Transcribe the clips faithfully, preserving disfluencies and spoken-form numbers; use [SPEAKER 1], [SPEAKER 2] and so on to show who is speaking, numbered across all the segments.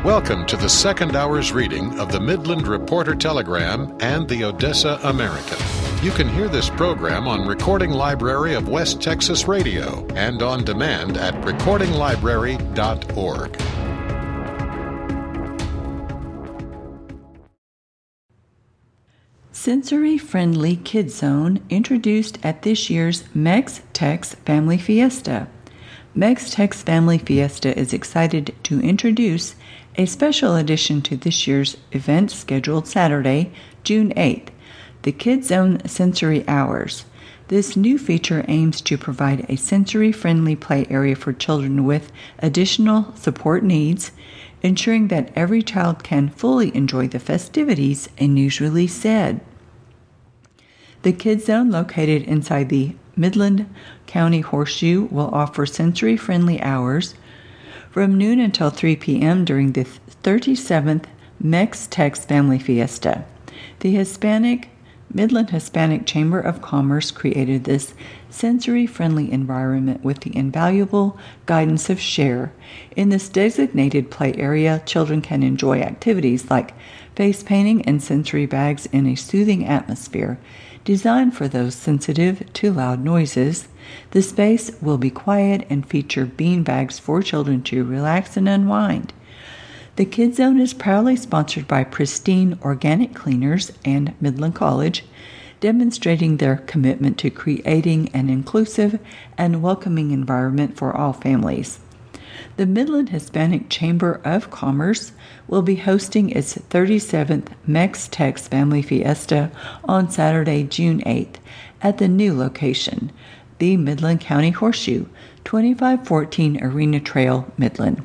[SPEAKER 1] Welcome to the second hour's reading of the Midland Reporter Telegram and the Odessa American. You can hear this program on Recording Library of West Texas Radio and on demand at recording library dot org.
[SPEAKER 2] Sensory-friendly Kid Zone introduced at this year's Mex-Tex Family Fiesta. Mex-Tex Family Fiesta is excited to introduce a special addition to this year's event scheduled Saturday, June eighth, the Kid Zone Sensory Hours. This new feature aims to provide a sensory-friendly play area for children with additional support needs, ensuring that every child can fully enjoy the festivities, a news release said. The Kid Zone, located inside the Midland County Horseshoe, will offer sensory-friendly hours from noon until three p.m. during the thirty-seventh Mex-Tex Family Fiesta. The Hispanic Midland Hispanic Chamber of Commerce created this sensory-friendly environment with the invaluable guidance of SHARE. In this designated play area, children can enjoy activities like face painting and sensory bags in a soothing atmosphere designed for those sensitive to loud noises. The space will be quiet and feature bean bags for children to relax and unwind. The Kid Zone is proudly sponsored by Pristine Organic Cleaners and Midland College, demonstrating their commitment to creating an inclusive and welcoming environment for all families. The Midland Hispanic Chamber of Commerce will be hosting its thirty-seventh Mex-Tex Family Fiesta on Saturday, June eighth, at the new location, the Midland County Horseshoe, twenty-five fourteen Arena Trail, Midland.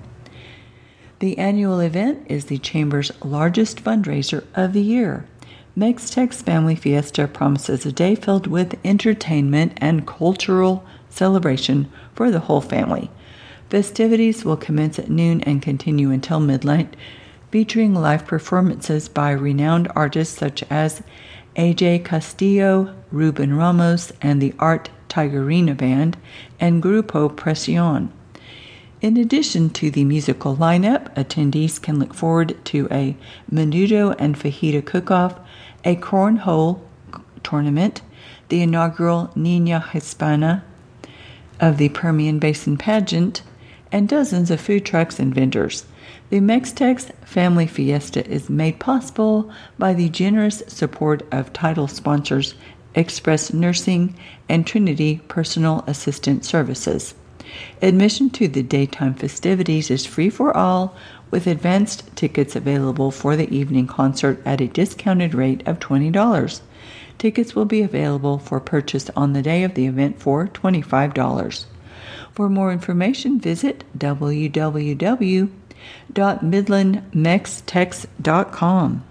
[SPEAKER 2] The annual event is the Chamber's largest fundraiser of the year. Mex-Tex Family Fiesta promises a day filled with entertainment and cultural celebration for the whole family. Festivities will commence at noon and continue until midnight, featuring live performances by renowned artists such as A J Castillo, Ruben Ramos, and the Art Tigerina Band, and Grupo Presión. In addition to the musical lineup, attendees can look forward to a menudo and fajita cook-off, a cornhole tournament, the inaugural Niña Hispana of the Permian Basin pageant, and dozens of food trucks and vendors. The Mex-Tex Family Fiesta is made possible by the generous support of title sponsors Express Nursing and Trinity Personal Assistant Services. Admission to the daytime festivities is free for all, with advanced tickets available for the evening concert at a discounted rate of twenty dollars. Tickets will be available for purchase on the day of the event for twenty-five dollars. For more information, visit w w w dot midland mex tex dot com.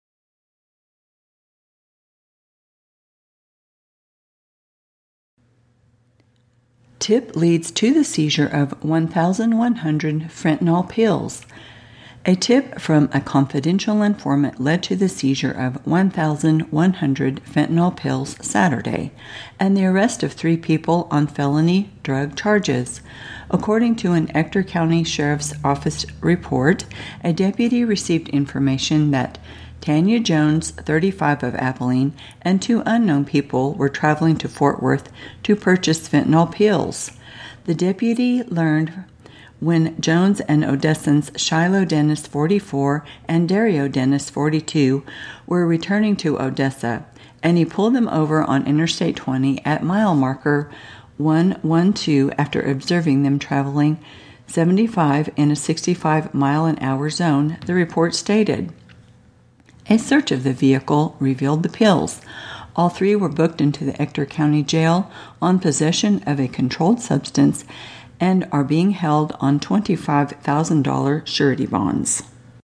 [SPEAKER 2] Tip leads to the seizure of one thousand one hundred fentanyl pills. A tip from a confidential informant led to the seizure of one thousand one hundred fentanyl pills Saturday and the arrest of three people on felony drug charges. According to an Ector County Sheriff's Office report, a deputy received information that Tanya Jones, thirty-five, of Abilene, and two unknown people were traveling to Fort Worth to purchase fentanyl pills. The deputy learned when Jones and Odessans Shiloh Dennis, forty-four, and Dario Dennis, forty-two, were returning to Odessa, and he pulled them over on Interstate twenty at mile marker one one two after observing them traveling seventy-five in a sixty-five mile an hour zone, the report stated. A search of the vehicle revealed the pills. All three were booked into the Ector County Jail on possession of a controlled substance and are being held on twenty-five thousand dollars surety bonds.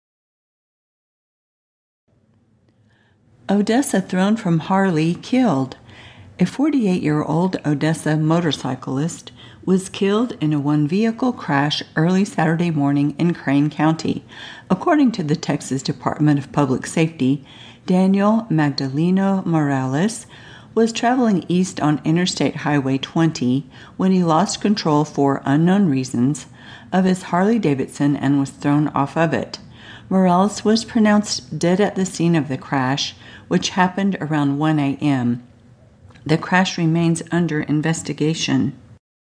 [SPEAKER 2] Odessa thrown from Harley killed. A forty-eight-year-old Odessa motorcyclist was killed in a one-vehicle crash early Saturday morning in Crane County. According to the Texas Department of Public Safety, Daniel Magdaleno Morales was traveling east on Interstate Highway twenty when he lost control for unknown reasons of his Harley-Davidson and was thrown off of it. Morales was pronounced dead at the scene of the crash, which happened around one a.m. The crash remains under investigation.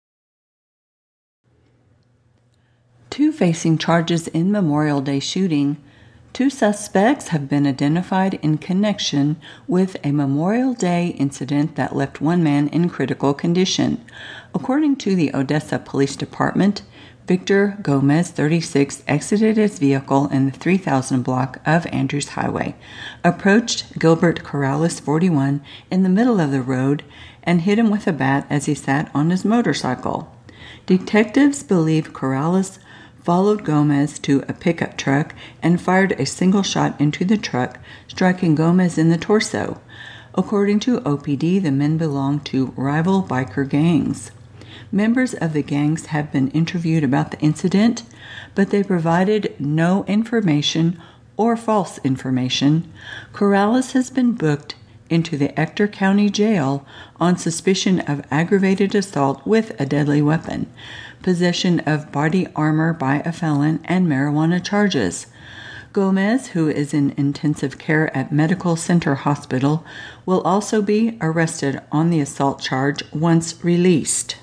[SPEAKER 2] Two facing charges in Memorial Day shooting. Two suspects have been identified in connection with a Memorial Day incident that left one man in critical condition. According to the Odessa Police Department, Victor Gomez, thirty-six, exited his vehicle in the three thousand block of Andrews Highway, approached Gilbert Corrales, forty-one, in the middle of the road, and hit him with a bat as he sat on his motorcycle. Detectives believe Corrales followed Gomez to a pickup truck and fired a single shot into the truck, striking Gomez in the torso. According to O P D, the men belong to rival biker gangs. Members of the gangs have been interviewed about the incident, but they provided no information or false information. Corrales has been booked into the Ector County Jail on suspicion of aggravated assault with a deadly weapon, possession of body armor by a felon, and marijuana charges. Gomez, who is in intensive care at Medical Center Hospital, will also be arrested on the assault charge once released.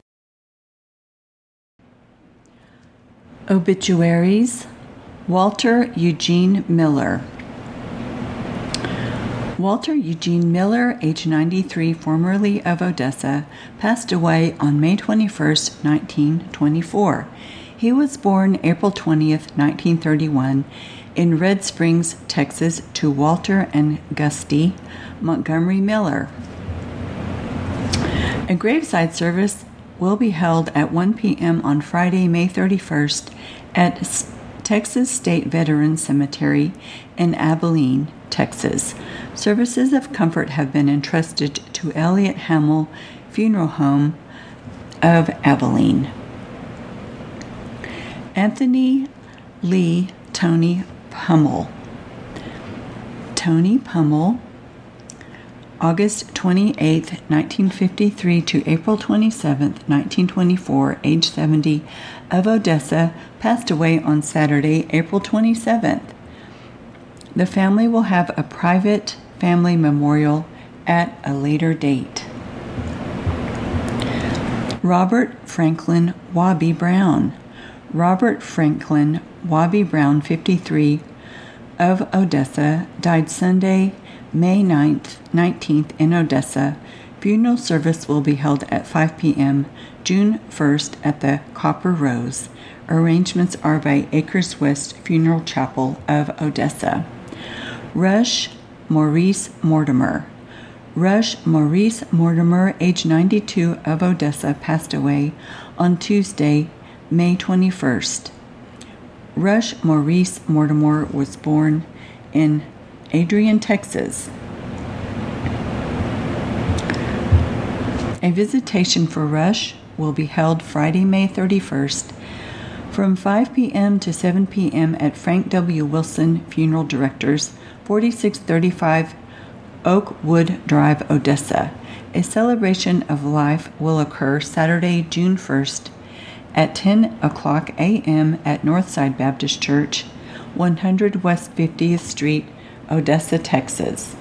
[SPEAKER 2] Obituaries. Walter Eugene Miller. Walter Eugene Miller, age ninety-three, formerly of Odessa, passed away on May twenty-first, nineteen twenty-four. He was born April twentieth, nineteen thirty-one, in Red Springs, Texas, to Walter and Gusty Montgomery Miller. A graveside service will be held at one p.m. on Friday, May thirty-first, at Texas State Veterans Cemetery in Abilene, Texas. Services of comfort have been entrusted to Elliott Hamill Funeral Home of Abilene. Anthony Lee Tony Pummel. Tony Pummel, August twenty-eighth, nineteen fifty-three to April twenty-seventh, nineteen twenty-four, age seventy, of Odessa, passed away on Saturday, April twenty-seventh. The family will have a private family memorial at a later date. Robert Franklin Wabi Brown. Robert Franklin Wabi Brown, fifty-three, of Odessa, died Sunday, May ninth, nineteenth, in Odessa. Funeral service will be held at five p.m. June first at the Copper Rose. Arrangements are by Acres West Funeral Chapel of Odessa. Rush Maurice Mortimer. Rush Maurice Mortimer, age ninety-two, of Odessa, passed away on Tuesday, May twenty-first. Rush Maurice Mortimer was born in Adrian, Texas. A visitation for Rush will be held Friday, May thirty-first, from five p.m. to seven p.m. at Frank W. Wilson Funeral Directors, forty-six thirty-five Oakwood Drive, Odessa. A celebration of life will occur Saturday, June first, at ten o'clock a.m. at Northside Baptist Church, one hundred West fiftieth Street, Odessa, Texas.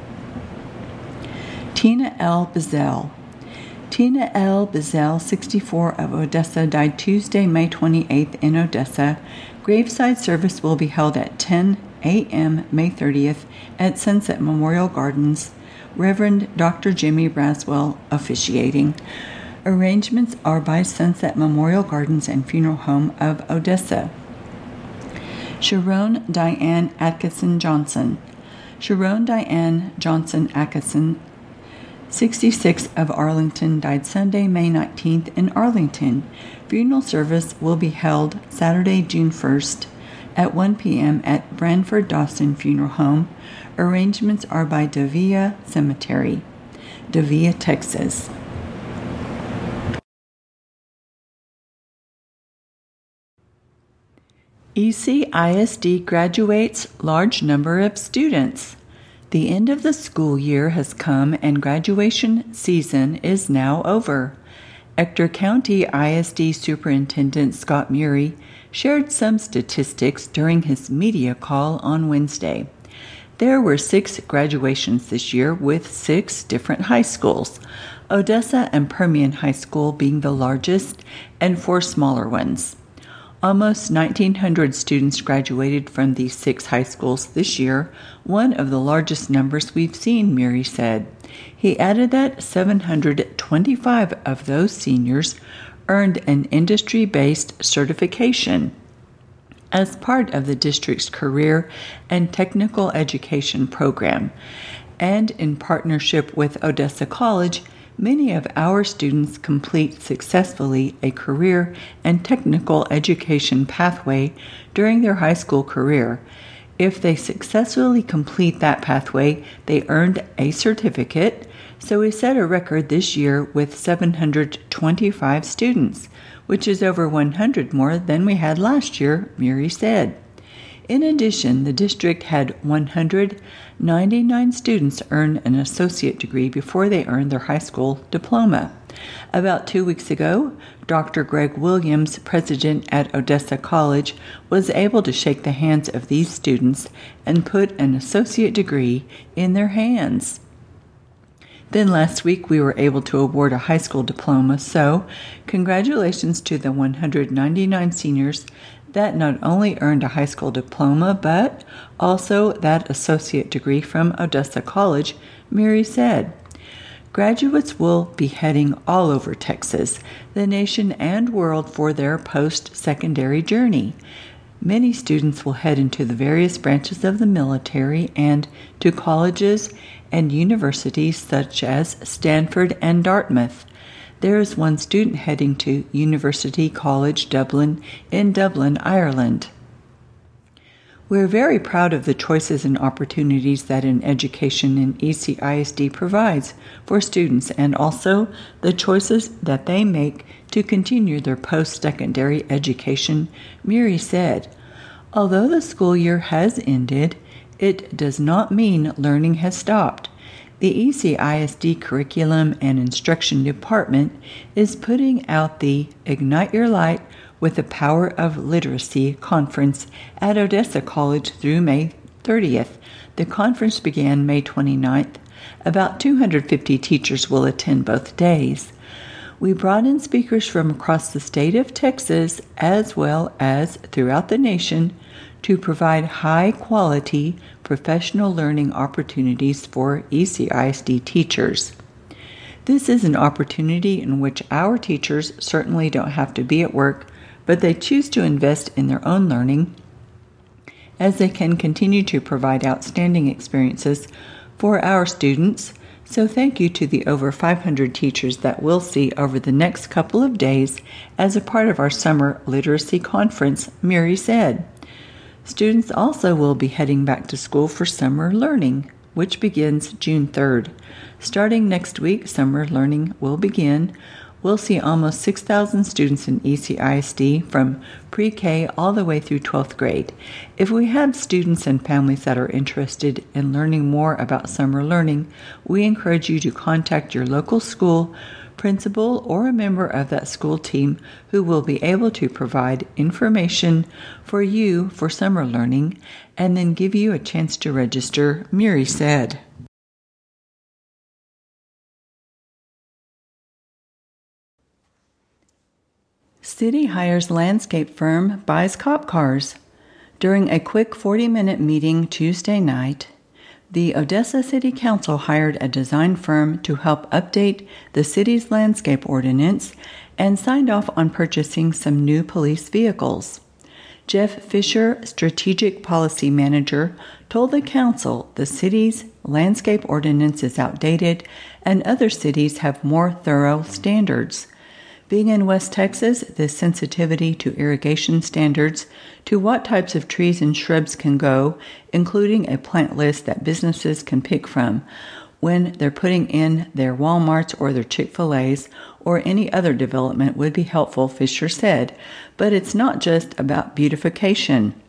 [SPEAKER 2] Tina L. Bizel. Tina L. Bizel, sixty-four, of Odessa, died Tuesday, May twenty-eighth, in Odessa. Graveside service will be held at ten a.m. May thirtieth at Sunset Memorial Gardens. Reverend Doctor Jimmy Braswell officiating. Arrangements are by Sunset Memorial Gardens and Funeral Home of Odessa. Sharon Diane Atkinson Johnson. Sharon Diane Johnson Atkinson, sixty-six, of Arlington, died Sunday, May nineteenth, in Arlington. Funeral service will be held Saturday, June first, at one p.m. at Branford Dawson Funeral Home. Arrangements are by Davia Cemetery, Davia, Texas. E C I S D graduates large number of students. The end of the school year has come and graduation season is now over. Ector County I S D Superintendent Scott Murray shared some statistics during his media call on Wednesday. There were six graduations this year with six different high schools, Odessa and Permian High School being the largest and four smaller ones. Almost nineteen hundred students graduated from these six high schools this year, one of the largest numbers we've seen, Murray said. He added that seven hundred twenty-five of those seniors earned an industry-based certification as part of the district's career and technical education program. And in partnership with Odessa College, many of our students complete successfully a career and technical education pathway during their high school career. If they successfully complete that pathway, they earned a certificate. So we set a record this year with seven hundred twenty-five students, which is over one hundred more than we had last year, Murray said. In addition, the district had one hundred ninety-nine students earn an associate degree before they earned their high school diploma. About two weeks ago, Doctor Greg Williams, president at Odessa College, was able to shake the hands of these students and put an associate degree in their hands. Then last week we were able to award a high school diploma, so congratulations to the one hundred ninety-nine seniors that not only earned a high school diploma, but also that associate degree from Odessa College, Murray said. Graduates will be heading all over Texas, the nation and world for their post-secondary journey. Many students will head into the various branches of the military and to colleges and universities such as Stanford and Dartmouth. There is one student heading to University College Dublin in Dublin, Ireland. We're very proud of the choices and opportunities that an education in E C I S D provides for students, and also the choices that they make to continue their post-secondary education, Murray said. Although the school year has ended, it does not mean learning has stopped. The E C I S D Curriculum and Instruction Department is putting out the Ignite Your Light with the Power of Literacy conference at Odessa College through May thirtieth. The conference began May twenty-ninth. About two hundred fifty teachers will attend both days. We brought in speakers from across the state of Texas as well as throughout the nation to provide high-quality professional learning opportunities for E C I S D teachers. This is an opportunity in which our teachers certainly don't have to be at work, but they choose to invest in their own learning as they can continue to provide outstanding experiences for our students. So thank you to the over five hundred teachers that we'll see over the next couple of days as a part of our summer literacy conference, Murray said. Students also will be heading back to school for summer learning, which begins June third. Starting next week, summer learning will begin. We'll see almost six thousand students in E C I S D from pre-K all the way through twelfth grade. If we have students and families that are interested in learning more about summer learning, we encourage you to contact your local school principal or a member of that school team who will be able to provide information for you for summer learning and then give you a chance to register, Murray said. City hires landscape firm, buys cop cars. During a quick forty-minute meeting Tuesday night, the Odessa City Council hired a design firm to help update the city's landscape ordinance and signed off on purchasing some new police vehicles. Jeff Fisher, Strategic Policy Manager, told the council the city's landscape ordinance is outdated and other cities have more thorough standards. Being in West Texas, the sensitivity to irrigation standards, to what types of trees and shrubs can go, including a plant list that businesses can pick from when they're putting in their Walmarts or their Chick-fil-A's or any other development would be helpful, Fisher said. But it's not just about beautification.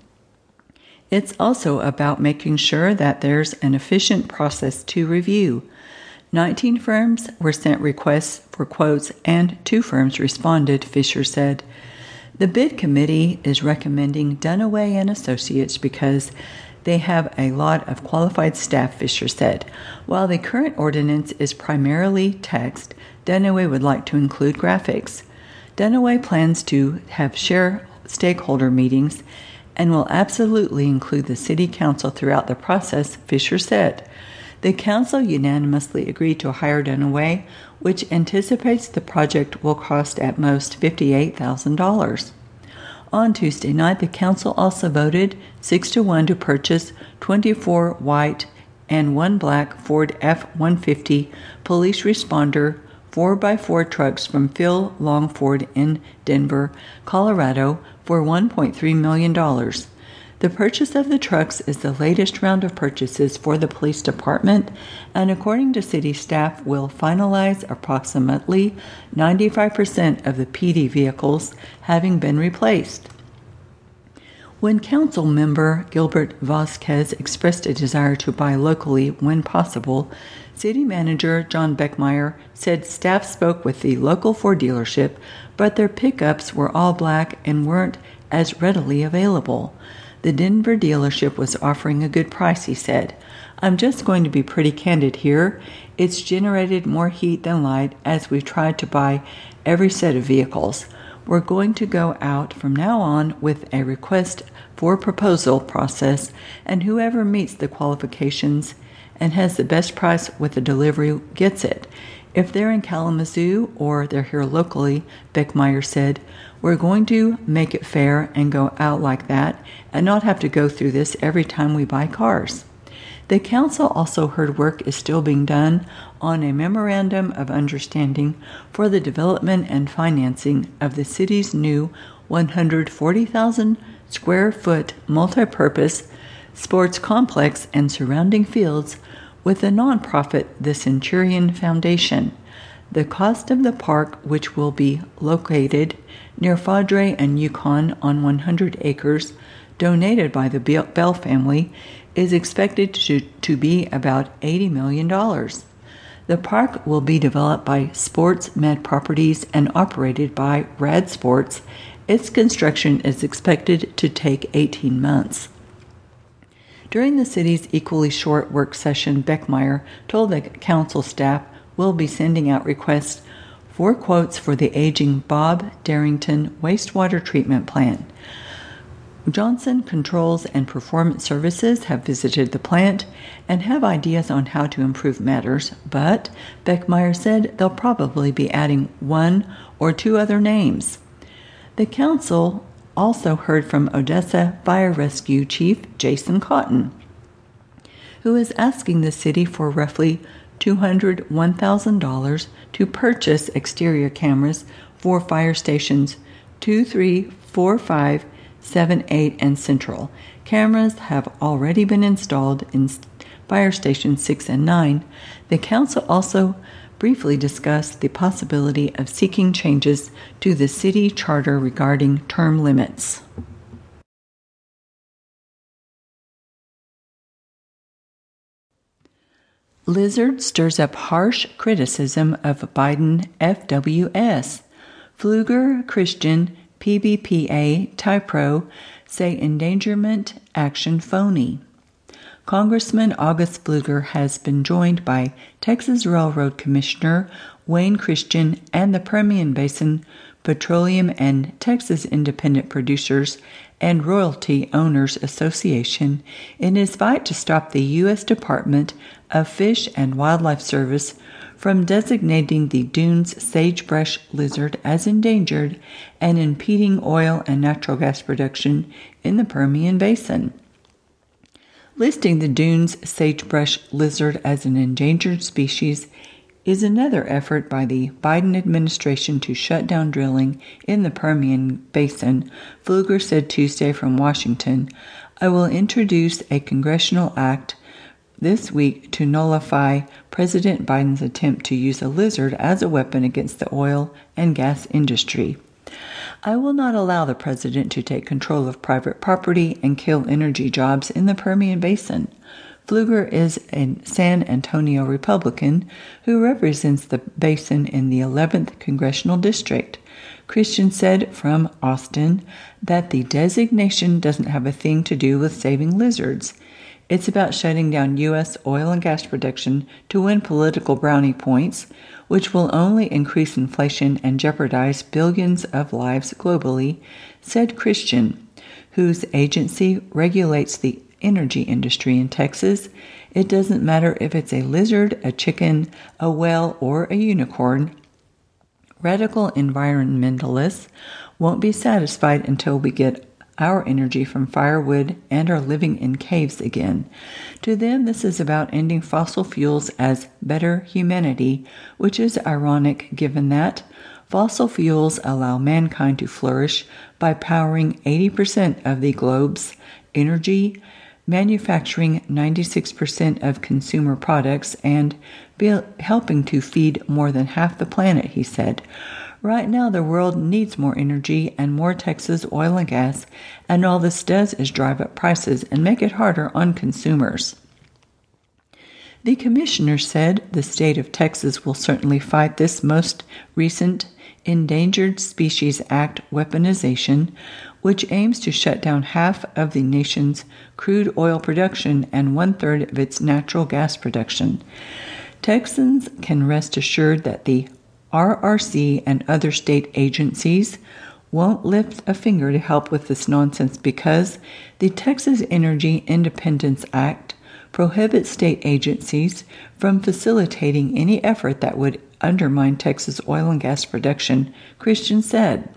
[SPEAKER 2] It's also about making sure that there's an efficient process to review. Nineteen firms were sent requests for quotes and two firms responded, Fisher said. The bid committee is recommending Dunaway and Associates because they have a lot of qualified staff, Fisher said. While the current ordinance is primarily text, Dunaway would like to include graphics. Dunaway plans to have share stakeholder meetings and will absolutely include the City Council throughout the process, Fisher said. The Council unanimously agreed to hire Dunaway, which anticipates the project will cost at most fifty-eight thousand dollars. On Tuesday night, the Council also voted six to one to purchase twenty-four white and one black Ford F one fifty police responder four by four trucks from Phil Long Ford in Denver, Colorado for one point three million dollars. The purchase of the trucks is the latest round of purchases for the police department, and according to city staff, will finalize approximately ninety-five percent of the P D vehicles having been replaced. When council member Gilbert Vasquez expressed a desire to buy locally when possible, City Manager John Beckmeyer said staff spoke with the local Ford dealership, but their pickups were all black and weren't as readily available. The Denver dealership was offering a good price, he said. I'm just going to be pretty candid here. It's generated more heat than light as we've tried to buy every set of vehicles. We're going to go out from now on with a request for proposal process, and whoever meets the qualifications and has the best price with the delivery gets it. If they're in Kalamazoo or they're here locally, Beckmeyer said, we're going to make it fair and go out like that and not have to go through this every time we buy cars. The council also heard work is still being done on a memorandum of understanding for the development and financing of the city's new one hundred forty thousand square foot multi-purpose sports complex and surrounding fields with the nonprofit the Centurion Foundation. The cost of the park, which will be located near Fadre and Yukon on one hundred acres, donated by the Bell family, is expected to, to be about eighty million dollars. The park will be developed by Sports Med Properties and operated by Rad Sports. Its construction is expected to take eighteen months. During the city's equally short work session, Beckmeyer told the council staff will be sending out requests for quotes for the aging Bob Darrington wastewater treatment plant. Johnson Controls and Performance Services have visited the plant and have ideas on how to improve matters, but Beckmeyer said they'll probably be adding one or two other names. The council also heard from Odessa Fire Rescue Chief Jason Cotton, who is asking the city for roughly two hundred one thousand dollars to purchase exterior cameras for fire stations two, three, four, five, seven, eight, and Central. Cameras have already been installed in fire stations six and nine. The council also briefly discussed the possibility of seeking changes to the city charter regarding term limits. Lizard stirs up harsh criticism of Biden F W S. Pfluger, Christian, P B P A, Typro say endangerment action phony. Congressman August Pfluger has been joined by Texas Railroad Commissioner Wayne Christian and the Permian Basin Petroleum and Texas Independent Producers and Royalty Owners Association in his fight to stop the U S Department of Fish and Wildlife Service from designating the Dunes sagebrush lizard as endangered and impeding oil and natural gas production in the Permian Basin. Listing the Dunes sagebrush lizard as an endangered species is another effort by the Biden administration to shut down drilling in the Permian Basin, Pfluger said Tuesday from Washington. I will introduce a congressional act this week to nullify President Biden's attempt to use a lizard as a weapon against the oil and gas industry. I will not allow the president to take control of private property and kill energy jobs in the Permian Basin, Pfluger is a San Antonio Republican who represents the basin in the eleventh Congressional District. Christian said from Austin that the designation doesn't have a thing to do with saving lizards. It's about shutting down U S oil and gas production to win political brownie points, which will only increase inflation and jeopardize billions of lives globally, said Christian, whose agency regulates the energy industry in Texas. It doesn't matter if it's a lizard, a chicken, a whale, or a unicorn. Radical environmentalists won't be satisfied until we get our energy from firewood and are living in caves again. To them, this is about ending fossil fuels as better humanity, which is ironic given that fossil fuels allow mankind to flourish by powering eighty percent of the globe's energy, manufacturing ninety-six percent of consumer products, and be helping to feed more than half the planet, he said. Right now, the world needs more energy and more Texas oil and gas, and all this does is drive up prices and make it harder on consumers. The commissioner said the state of Texas will certainly fight this most recent Endangered Species Act weaponization, which aims to shut down half of the nation's crude oil production and one-third of its natural gas production. Texans can rest assured that the R R C and other state agencies won't lift a finger to help with this nonsense because the Texas Energy Independence Act prohibits state agencies from facilitating any effort that would undermine Texas oil and gas production, Christian said.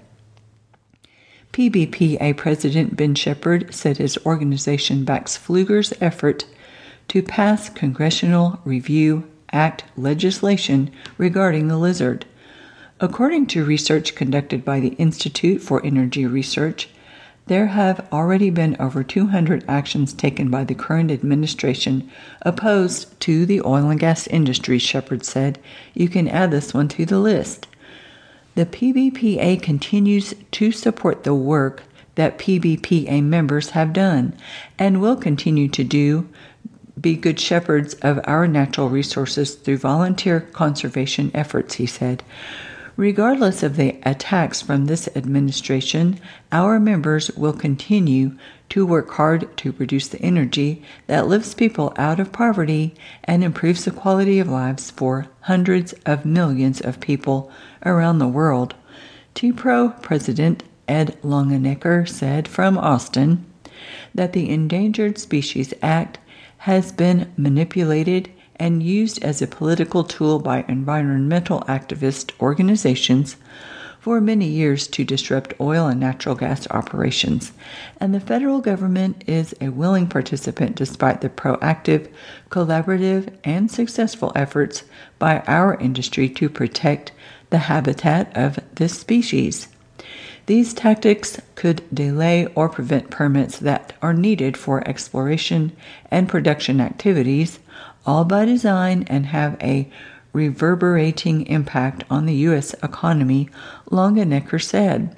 [SPEAKER 2] P B P A President Ben Shepherd said his organization backs Pfluger's effort to pass Congressional Review Act legislation regarding the lizard. According to research conducted by the Institute for Energy Research, there have already been over two hundred actions taken by the current administration opposed to the oil and gas industry, Shepherd said. You can add this one to the list. The P B P A continues to support the work that P B P A members have done and will continue to do, be good shepherds of our natural resources through volunteer conservation efforts, he said. Regardless of the attacks from this administration, our members will continue to work hard to produce the energy that lifts people out of poverty and improves the quality of lives for hundreds of millions of people around the world. T P R O President Ed Longenecker said from Austin that the Endangered Species Act has been manipulated and used as a political tool by environmental activist organizations for many years to disrupt oil and natural gas operations, and the federal government is a willing participant despite the proactive, collaborative, and successful efforts by our industry to protect the habitat of this species. These tactics could delay or prevent permits that are needed for exploration and production activities, all by design, and have a reverberating impact on the U S economy, Longenecker said.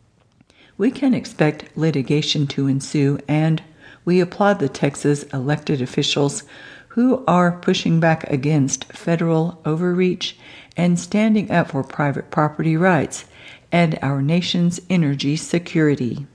[SPEAKER 2] We can expect litigation to ensue, and we applaud the Texas elected officials who are pushing back against federal overreach and standing up for private property rights and our nation's energy security.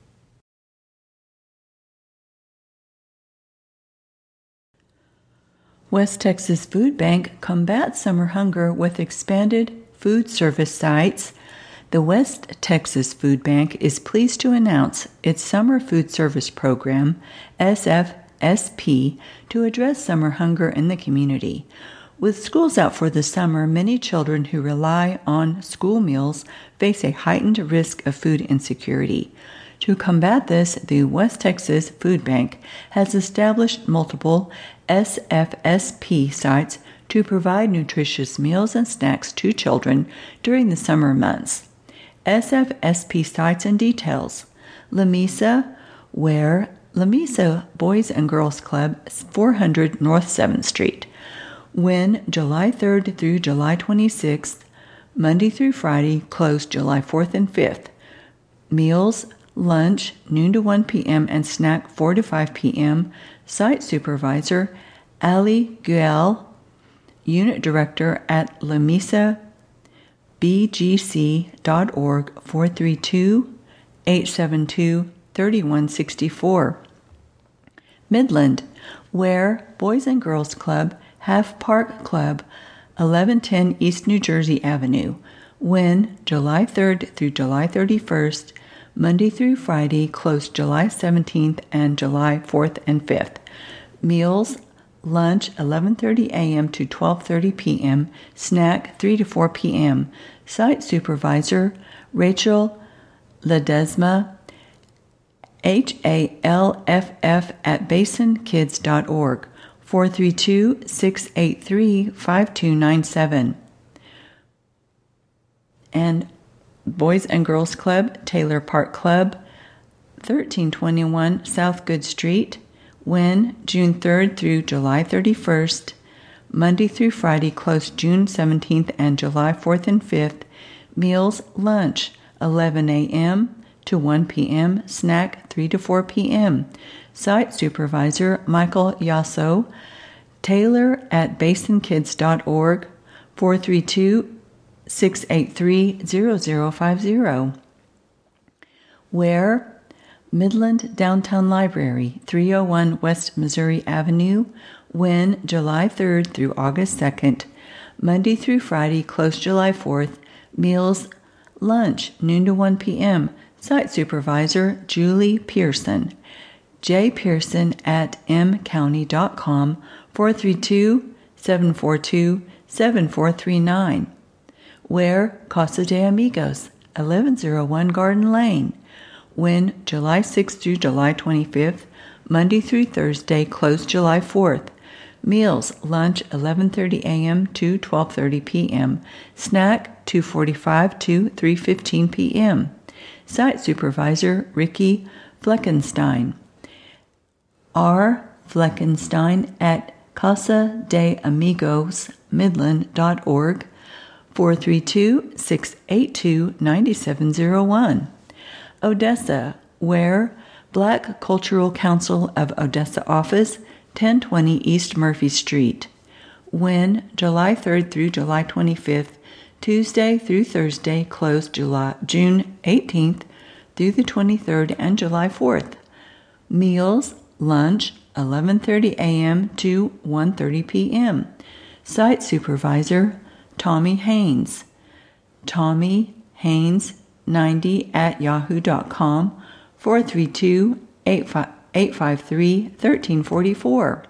[SPEAKER 2] West Texas Food Bank combats summer hunger with expanded food service sites. The West Texas Food Bank is pleased to announce its Summer Food Service Program, S F S P, to address summer hunger in the community. With schools out for the summer, many children who rely on school meals face a heightened risk of food insecurity. To combat this, the West Texas Food Bank has established multiple S F S P sites to provide nutritious meals and snacks to children during the summer months. S F S P sites and details. Lamesa, where Lamesa Boys and Girls Club, four hundred North seventh Street. When July third through July twenty-sixth, Monday through Friday, closed July fourth and fifth. Meals lunch noon to one p.m. and snack four to five p.m. Site Supervisor Ali Guel, Unit Director at lamesa b g c dot org, four three two, eight seven two, three one six four. Midland, where Boys and Girls Club, Half Park Club, eleven ten East New Jersey Avenue, when July third through July thirty-first, Monday through Friday, closed July seventeenth and July fourth and fifth. Meals, lunch eleven thirty a.m. to twelve thirty p.m., snack three to four p.m. Site Supervisor Rachel Ledesma, H A L F F at basin kids dot org, four three two, six eight three, five two nine seven. And Boys and Girls Club, Taylor Park Club, thirteen twenty-one South Good Street, when June third through July thirty-first, Monday through Friday, closed June seventeenth and July fourth and fifth. Meals, lunch eleven a.m. to one p.m., snack three to four p.m. Site Supervisor Michael Yasso, Taylor at basin kids dot org, four three two, six eight three, zero zero five zero. Where Midland Downtown Library, three oh one West Missouri Avenue, when July third through August second, Monday through Friday, closed July fourth. Meals, lunch noon to one p.m. Site Supervisor Julie Pearson, J Pearson at m county dot com, four three two, seven four two, seven four three nine. Where Casa de Amigos, eleven oh one Garden Lane, when July sixth through July twenty-fifth, Monday through Thursday, closed July fourth. Meals, lunch eleven thirty a.m. to twelve thirty p.m. Snack two forty-five to three fifteen p.m. Site Supervisor Ricky Fleckenstein, R. Fleckenstein at casa de amigos midland dot org, four three two, six eight two, nine seven zero one. Odessa, where Black Cultural Council of Odessa Office, ten twenty East Murphy Street, when July third through July twenty-fifth, Tuesday through Thursday, closed July, June eighteenth through the twenty-third and July fourth. Meals, lunch eleven thirty a.m. to one thirty p.m. Site Supervisor Tommy Haynes, Tommy Haynes ninety at yahoo dot com, four three two, eight five three, one three four four.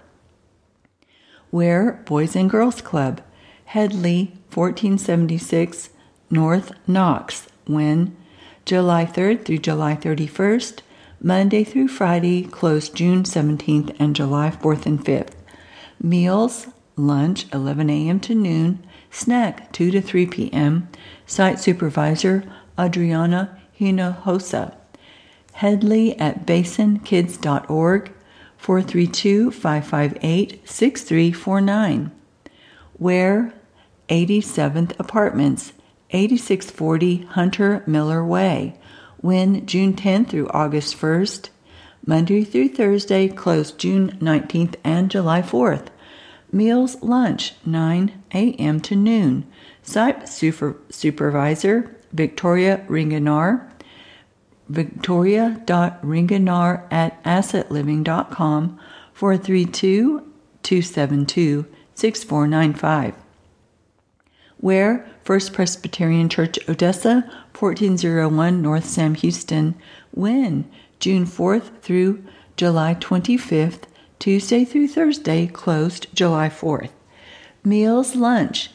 [SPEAKER 2] Where Boys and Girls Club, Headley, fourteen seventy-six North Knox, when July third through July thirty-first, Monday through Friday, closed June seventeenth and July fourth and fifth. Meals, lunch eleven a.m. to noon, snack two to three p.m. Site Supervisor Adriana Hinojosa, Headley at basin kids dot org, four three two, five five eight, six three four nine. Where eighty-seventh Apartments, eighty-six forty Hunter Miller Way, when June tenth through August first, Monday through Thursday, closed June nineteenth and July fourth. Meals, lunch nine a.m. to noon. Site super, Supervisor Victoria Ringanar, victoria dot ringanar at asset living dot com, four three two, two seven two, six four nine five. Where First Presbyterian Church Odessa, fourteen oh one North Sam Houston, when June fourth through July twenty-fifth, Tuesday through Thursday, closed July fourth. Meals, lunch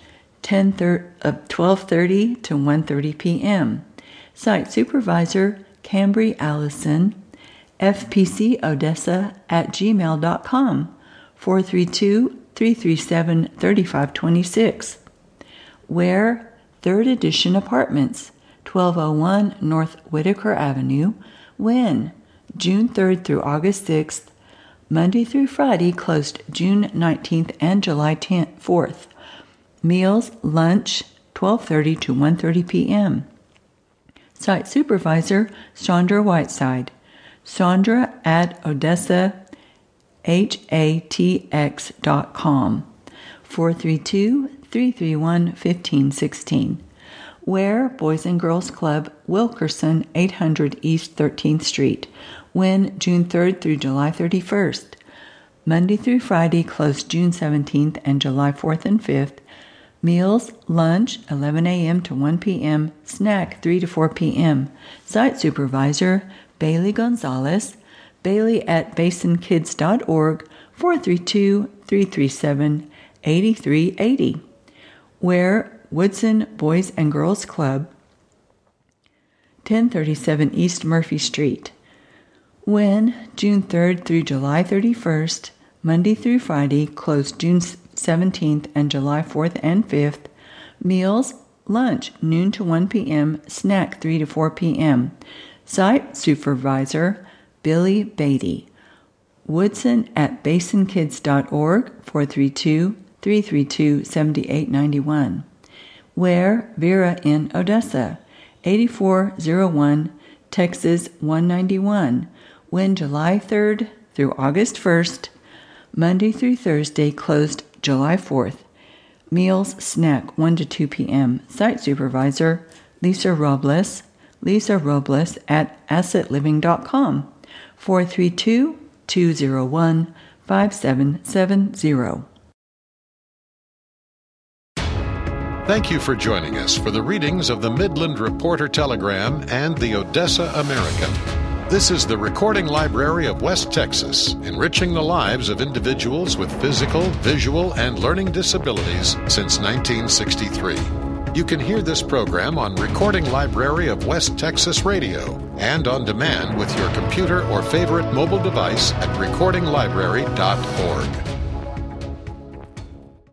[SPEAKER 2] twelve thirty to one thirty p.m. Site Supervisor Cambry Allison, F P C Odessa at gmail dot com, four three two, three three seven, three five two six. Where Third Edition Apartments, twelve oh one North Whitaker Avenue, when June third through August sixth, Monday through Friday, closed June nineteenth and July fourth. Meals, lunch twelve thirty to one thirty p.m. Site Supervisor, Chandra Whiteside. Chandra at Odessa Hatx dot com. four three two, three three one, one five one six. Where Boys and Girls Club, Wilkerson, eight hundred East thirteenth Street. When June third through July thirty-first. Monday through Friday, closed June seventeenth and July fourth and fifth. Meals, lunch, eleven a.m. to one p.m., snack, three to four p.m. Site Supervisor, Bailey Gonzalez, Bailey at basin kids dot org, four three two, three three seven, eight three eight zero. Where Woodson Boys and Girls Club, ten thirty-seven East Murphy Street. When June third through July thirty-first, Monday through Friday, closed June seventeenth and July fourth and fifth. Meals, lunch, noon to one p.m., snack, three to four p.m. Site Supervisor, Billy Beatty. Woodson at basin kids dot org, four three two, three three two, seven eight nine one. Where Vera in Odessa, eighty-four oh one Texas one ninety-one. When July third through August first. Monday through Thursday, closed July fourth. Meals, snack, one to two p.m. Site Supervisor, Lisa Robles. Lisa Robles at asset living dot com. four three two, two oh one, five seven seven zero.
[SPEAKER 1] Thank you for joining us for the readings of the Midland Reporter Telegram and the Odessa American. This is the Recording Library of West Texas, enriching the lives of individuals with physical, visual, and learning disabilities since nineteen sixty-three. You can hear this program on Recording Library of West Texas Radio and on demand with your computer or favorite mobile device at recording library dot org.